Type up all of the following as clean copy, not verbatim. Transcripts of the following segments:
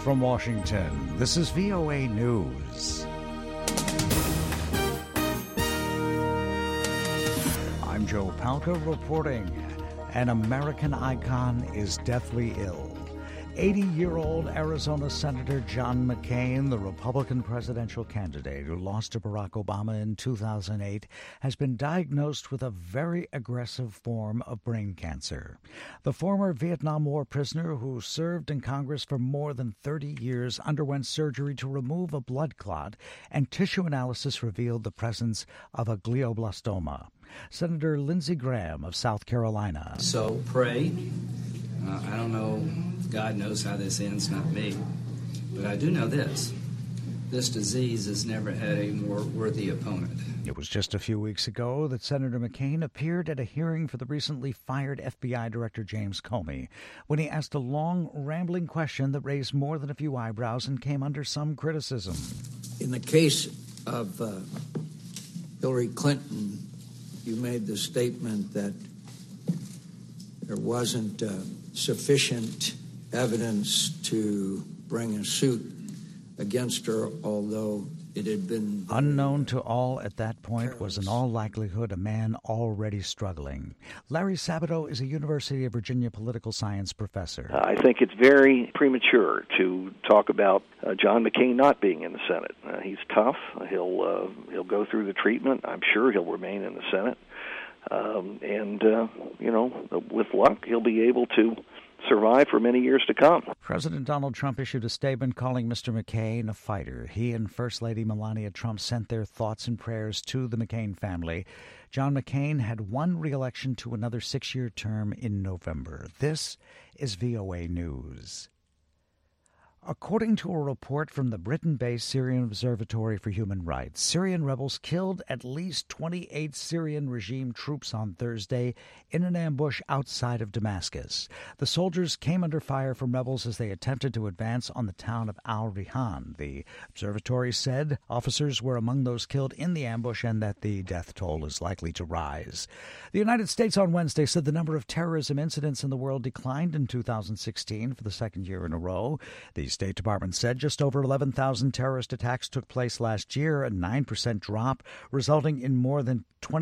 From Washington, this is VOA News. I'm Joe Palca reporting. An American icon is deathly ill. 80-year-old Arizona Senator John McCain, the Republican presidential candidate who lost to Barack Obama in 2008, has been diagnosed with a very aggressive form of brain cancer. The former Vietnam War prisoner who served in Congress for more than 30 years underwent surgery to remove a blood clot, and tissue analysis revealed the presence of a glioblastoma. Senator Lindsey Graham of South Carolina. So pray. I don't know. God knows how this ends, not me. But I do know this. This disease has never had a more worthy opponent. It was just a few weeks ago that Senator McCain appeared at a hearing for the recently fired FBI Director James Comey when he asked a long, rambling question that raised more than a few eyebrows and came under some criticism. In the case of Hillary Clinton, you made the statement that there wasn't sufficient evidence to bring a suit against her, although it had been... Unknown to all at that point was in all likelihood a man already struggling. Larry Sabato is a University of Virginia political science professor. I think it's very premature to talk about John McCain not being in the Senate. He's tough. He'll go through the treatment. I'm sure he'll remain in the Senate. With luck, he'll be able to survive for many years to come. President Donald Trump issued a statement calling Mr. McCain a fighter. He and First Lady Melania Trump sent their thoughts and prayers to the McCain family. John McCain had won re-election to another 6-year term in November. This is VOA News. According to a report from the Britain-based Syrian Observatory for Human Rights, Syrian rebels killed at least 28 Syrian regime troops on Thursday in an ambush outside of Damascus. The soldiers came under fire from rebels as they attempted to advance on the town of Al-Rihan. The observatory said officers were among those killed in the ambush and that the death toll is likely to rise. The United States on Wednesday said the number of terrorism incidents in the world declined in 2016 for the second year in a row. The State Department said just over 11,000 terrorist attacks took place last year, a 9% drop, resulting in more than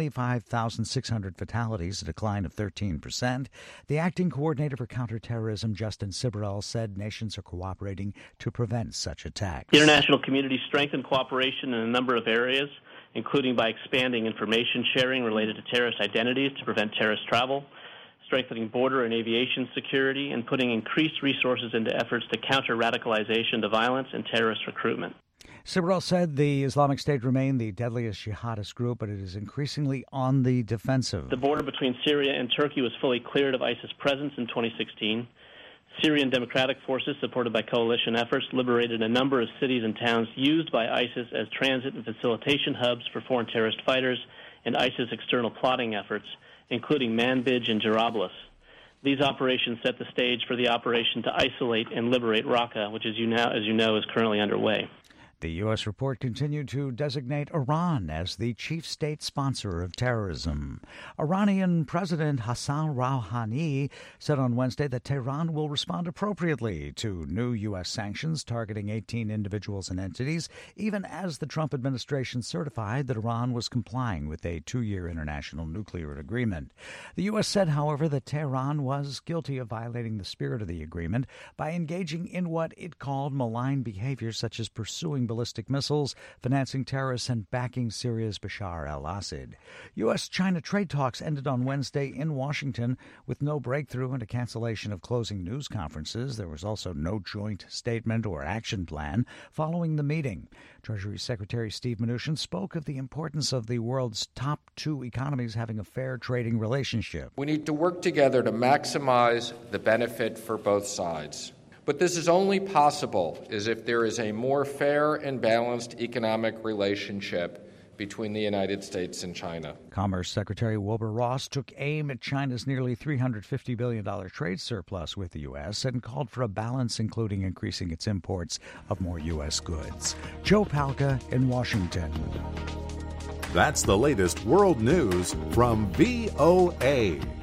25,600 fatalities, a decline of 13%. The acting coordinator for counterterrorism, Justin Sibrel, said nations are cooperating to prevent such attacks. The international community strengthened cooperation in a number of areas, including by expanding information sharing related to terrorist identities to prevent terrorist travel, strengthening border and aviation security, and putting increased resources into efforts to counter radicalization to violence and terrorist recruitment. Sibrel said the Islamic State remained the deadliest jihadist group, but it is increasingly on the defensive. The border between Syria and Turkey was fully cleared of ISIS presence in 2016. Syrian Democratic Forces, supported by coalition efforts, liberated a number of cities and towns used by ISIS as transit and facilitation hubs for foreign terrorist fighters and ISIS external plotting efforts, including Manbij and Jarablus. These operations set the stage for the operation to isolate and liberate Raqqa, which, as you know, is currently underway. The U.S. report continued to designate Iran as the chief state sponsor of terrorism. Iranian President Hassan Rouhani said on Wednesday that Tehran will respond appropriately to new U.S. sanctions targeting 18 individuals and entities, even as the Trump administration certified that Iran was complying with a 2-year international nuclear agreement. The U.S. said, however, that Tehran was guilty of violating the spirit of the agreement by engaging in what it called malign behavior, such as pursuing ballistic missiles, financing terrorists, and backing Syria's Bashar al-Assad. U.S.-China trade talks ended on Wednesday in Washington with no breakthrough and a cancellation of closing news conferences. There was also no joint statement or action plan following the meeting. Treasury Secretary Steve Mnuchin spoke of the importance of the world's top 2 economies having a fair trading relationship. We need to work together to maximize the benefit for both sides. But this is only possible if there is a more fair and balanced economic relationship between the United States and China. Commerce Secretary Wilbur Ross took aim at China's nearly $350 billion trade surplus with the U.S. and called for a balance, including increasing its imports of more U.S. goods. Joe Palca in Washington. That's the latest world news from VOA.